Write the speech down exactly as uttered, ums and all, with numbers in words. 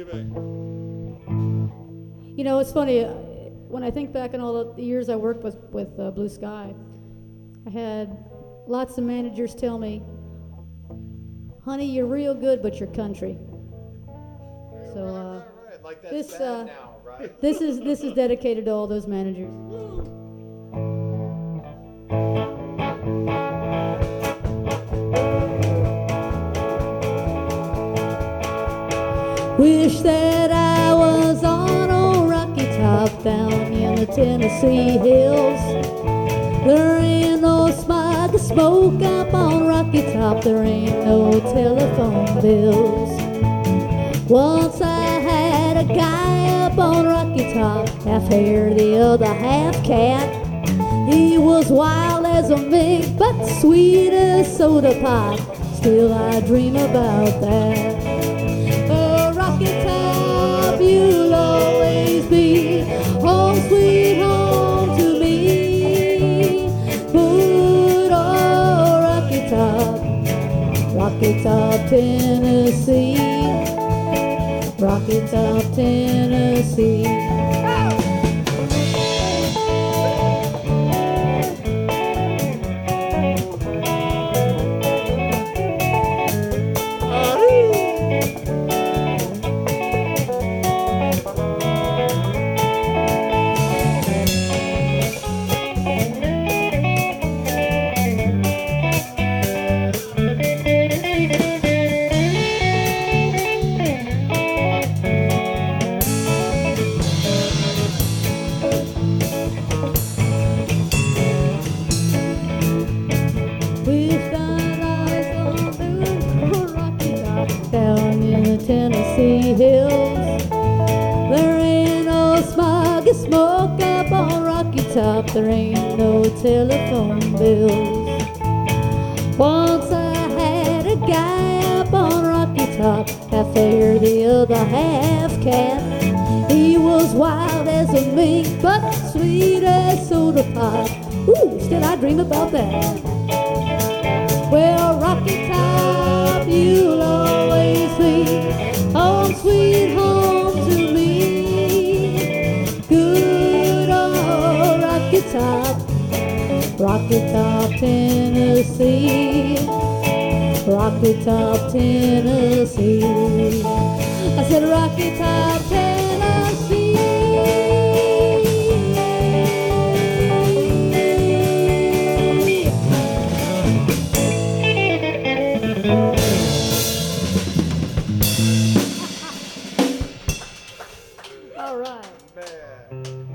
You know, it's funny, uh, when I think back on all the years I worked with, with uh, Blue Sky, I had lots of managers tell me, honey, you're real good, but you're country. So uh, Like that's this, bad uh, now, right? this is this is dedicated to all those managers. Wish that I was on old Rocky Top down in the Tennessee hills. There ain't no smog or smoke up on Rocky Top. There ain't no telephone bills. Once I had a guy up on Rocky Top, half hare, the other half cat. He was wild as a mink, but sweet as soda pop. Still I dream about that. Oh, Rocky Top, you'll always be home, sweet home to me. Good old Rocky Top, Rocky Top, Tennessee. Rocky Top, Tennessee. Tennessee hills. There ain't no smog or smoke up on Rocky Top. There ain't no telephone bills. Once I had a guy up on Rocky Top, half hare, the other half cat. He was wild as a mink, but sweet as soda pop. Ooh, still I dream about that. Well, Rocky Top, you'll always be home, sweet home to me. Good old Rocky Top, Rocky Top, Tennessee. Rocky Top, Tennessee. I said Rocky Top, Tennessee. All right. Man.